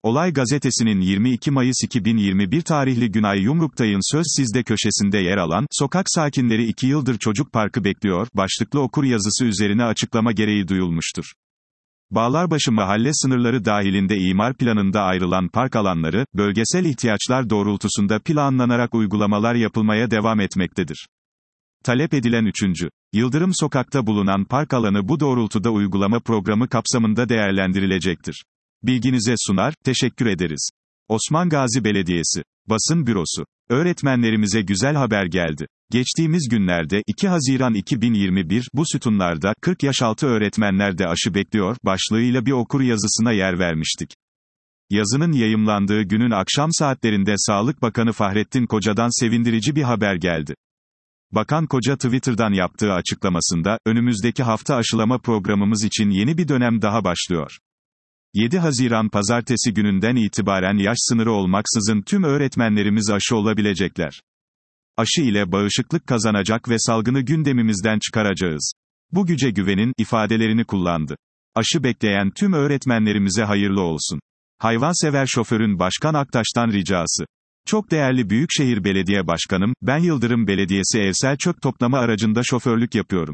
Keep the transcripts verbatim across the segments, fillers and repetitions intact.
Olay Gazetesi'nin yirmi iki Mayıs iki bin yirmi bir tarihli Günay Yumruktay'ın Söz Sizde köşesinde yer alan, "Sokak sakinleri iki yıldır çocuk parkı bekliyor" başlıklı okur yazısı üzerine açıklama gereği duyulmuştur. Bağlarbaşı mahalle sınırları dahilinde imar planında ayrılan park alanları, bölgesel ihtiyaçlar doğrultusunda planlanarak uygulamalar yapılmaya devam etmektedir. Talep edilen üçüncü Yıldırım Sokak'ta bulunan park alanı bu doğrultuda uygulama programı kapsamında değerlendirilecektir. Bilginize sunar, teşekkür ederiz. Osman Gazi Belediyesi Basın Bürosu. Öğretmenlerimize güzel haber geldi. Geçtiğimiz günlerde iki Haziran iki bin yirmi bir bu sütunlarda kırk yaş altı öğretmenler de aşı bekliyor başlığıyla bir okur yazısına yer vermiştik. Yazının yayımlandığı günün akşam saatlerinde Sağlık Bakanı Fahrettin Koca'dan sevindirici bir haber geldi. Bakan Koca Twitter'dan yaptığı açıklamasında, önümüzdeki hafta aşılama programımız için yeni bir dönem daha başlıyor. yedi Haziran Pazartesi gününden itibaren yaş sınırı olmaksızın tüm öğretmenlerimiz aşı olabilecekler. Aşı ile bağışıklık kazanacak ve salgını gündemimizden çıkaracağız. Bu güce güvenin, ifadelerini kullandı. Aşı bekleyen tüm öğretmenlerimize hayırlı olsun. Hayvansever şoförün Başkan Aktaş'tan ricası. Çok değerli Büyükşehir Belediye Başkanım, ben Yıldırım Belediyesi Evsel Çöp Toplama Aracında şoförlük yapıyorum.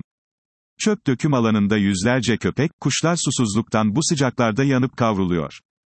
Çöp döküm alanında yüzlerce köpek, kuşlar susuzluktan bu sıcaklarda yanıp kavruluyor.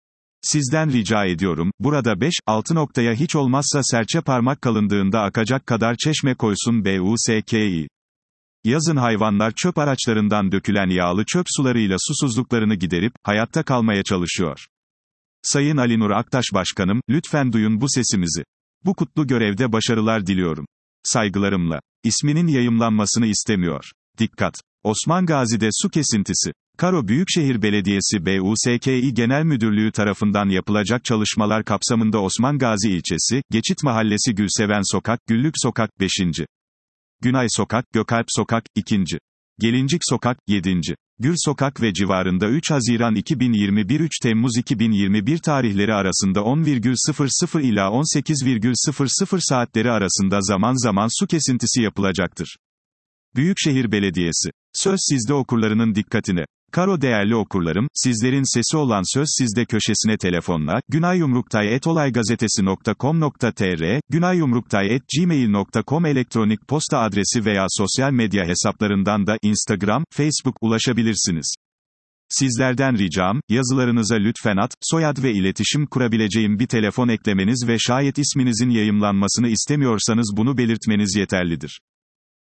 Sizden rica ediyorum, burada beş altı noktaya hiç olmazsa serçe parmak kalınlığında akacak kadar çeşme koysun B U S K İ. Yazın hayvanlar çöp araçlarından dökülen yağlı çöp sularıyla susuzluklarını giderip, hayatta kalmaya çalışıyor. Sayın Ali Nur Aktaş Başkanım, lütfen duyun bu sesimizi. Bu kutlu görevde başarılar diliyorum. Saygılarımla. İsminin yayımlanmasını istemiyor. Dikkat! Osman Gazi'de su kesintisi. Karo Büyükşehir Belediyesi B U S K İ Genel Müdürlüğü tarafından yapılacak çalışmalar kapsamında Osman Gazi ilçesi, Geçit Mahallesi Gülseven Sokak, Güllük Sokak, beşinci Günay Sokak, Gökalp Sokak, ikinci Gelincik Sokak, yedinci Gür Sokak ve civarında üç Haziran iki bin yirmi bir üç Temmuz iki bin yirmi bir tarihleri arasında on sıfır sıfır ila on sekiz sıfır sıfır saatleri arasında zaman zaman su kesintisi yapılacaktır. Büyükşehir Belediyesi. Söz Sizde okurlarının dikkatine. Karo değerli okurlarım, sizlerin sesi olan Söz Sizde köşesine telefonla, günayyumruktay et olaygazetesi nokta com nokta tr, günayyumruktay et gmail nokta com elektronik posta adresi veya sosyal medya hesaplarından da Instagram, Facebook ulaşabilirsiniz. Sizlerden ricam, yazılarınıza lütfen ad, soyad ve iletişim kurabileceğim bir telefon eklemeniz ve şayet isminizin yayımlanmasını istemiyorsanız bunu belirtmeniz yeterlidir.